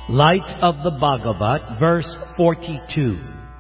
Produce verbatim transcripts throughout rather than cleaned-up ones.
Light of the Bhagavat, verse forty-two.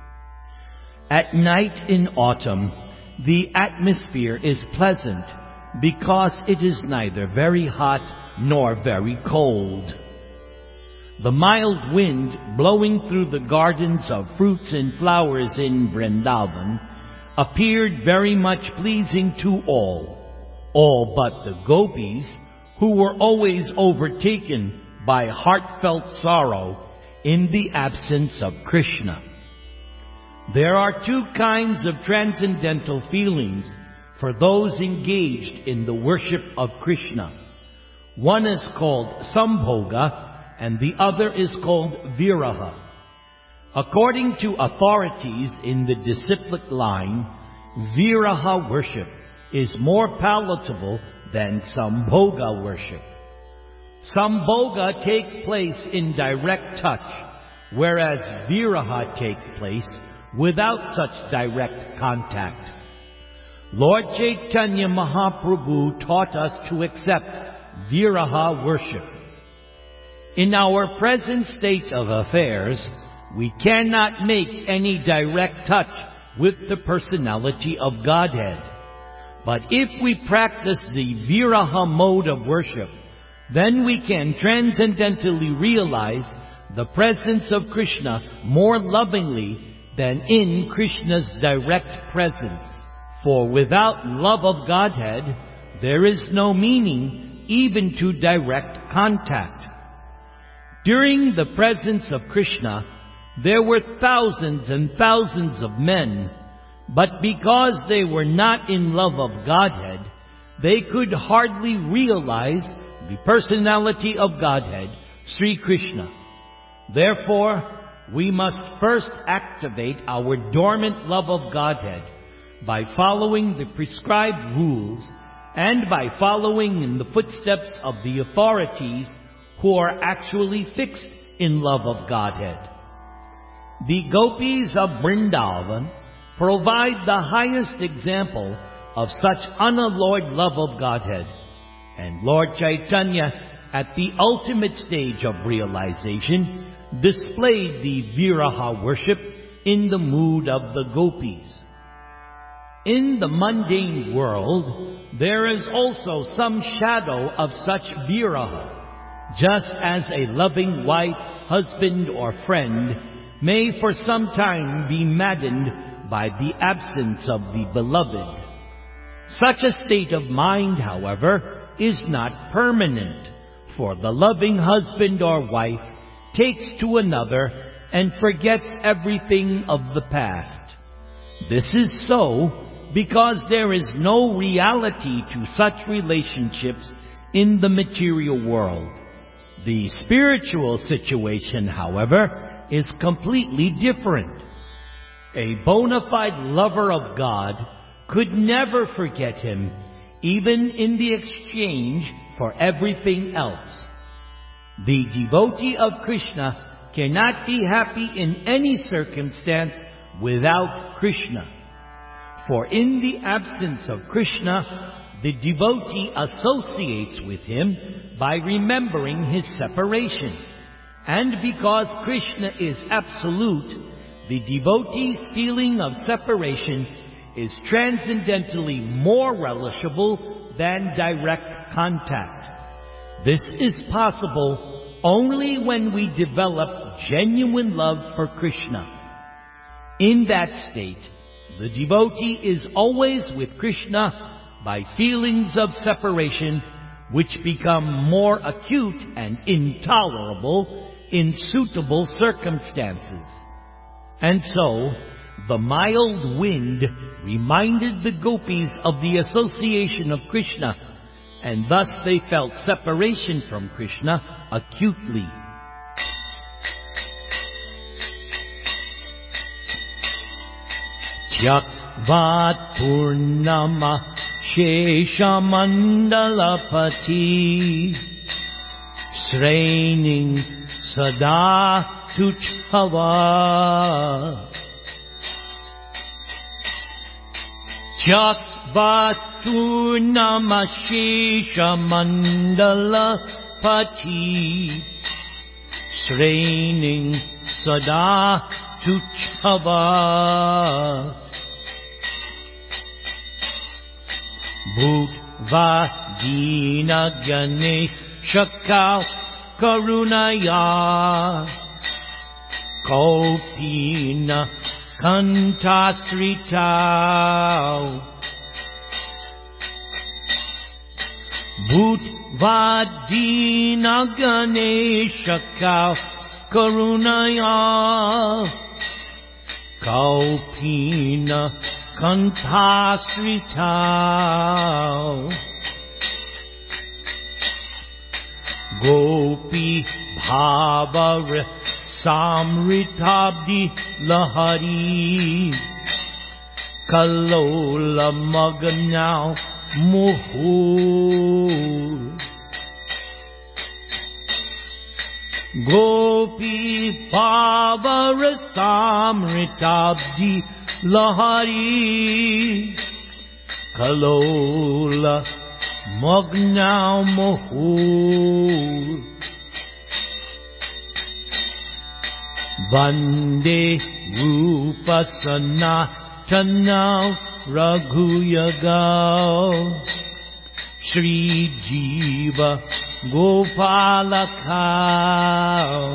At night in autumn, the atmosphere is pleasant because it is neither very hot nor very cold. The mild wind blowing through the gardens of fruits and flowers in Vrindavan appeared very much pleasing to all, all but the gopis, who were always overtaken by heartfelt sorrow in the absence of Krishna. There are two kinds of transcendental feelings for those engaged in the worship of Krishna. One is called Sambhoga and the other is called Viraha. According to authorities in the disciplic line, Viraha worship is more palatable than Sambhoga worship. Sambhoga takes place in direct touch, whereas Viraha takes place without such direct contact. Lord Chaitanya Mahaprabhu taught us to accept Viraha worship. In our present state of affairs, we cannot make any direct touch with the personality of Godhead. But if we practice the Viraha mode of worship, then we can transcendentally realize the presence of Krishna more lovingly than in Krishna's direct presence. For without love of Godhead, there is no meaning even to direct contact. During the presence of Krishna, there were thousands and thousands of men, but because they were not in love of Godhead, they could hardly realize the personality of Godhead, Sri Krishna. Therefore, we must first activate our dormant love of Godhead by following the prescribed rules and by following in the footsteps of the authorities who are actually fixed in love of Godhead. The gopis of Vrindavan provide the highest example of such unalloyed love of Godhead. And Lord Chaitanya, at the ultimate stage of realization, displayed the Viraha worship in the mood of the gopis. In the mundane world, there is also some shadow of such Viraha, just as a loving wife, husband, or friend may for some time be maddened by the absence of the beloved. Such a state of mind, however, is not permanent, for the loving husband or wife takes to another and forgets everything of the past. This is so because there is no reality to such relationships in the material world. The spiritual situation, however, is completely different. A bona fide lover of God could never forget Him, even in the exchange for everything else. The devotee of Krishna cannot be happy in any circumstance without Krishna. For in the absence of Krishna, the devotee associates with Him by remembering his separation. And because Krishna is absolute, the devotee's feeling of separation is transcendentally more relishable than direct contact. This is possible only when we develop genuine love for Krishna. In that state, the devotee is always with Krishna by feelings of separation which become more acute and intolerable in suitable circumstances. And so, the mild wind reminded the gopis of the association of Krishna, and thus they felt separation from Krishna acutely. Tyaktvat purnama shesha mandalapati sraining sada tuchhava. Tyaktvat purnama shesha mandalapati Sraining Sada Tuchava Bhutva Dina Ganeshakau Karunaya Kopina Kantasritau Bhutvadina Ganeshakau Karunaya Kaupina Kantasritau Gopi Bhavar Samritabdi Lahari Kalola Maganau Muhur Gopi Bhavar Samritabdi Lahari Kalola Magnau Muhur Vande Rupa Sanatanau Raghuyagau Shri Jiva Gopalakau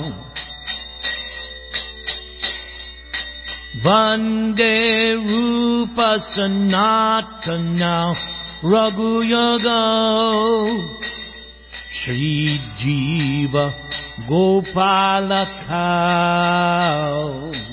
Vande Rupa Sanatanau Raghuyagau Shri Jiva Gopalakau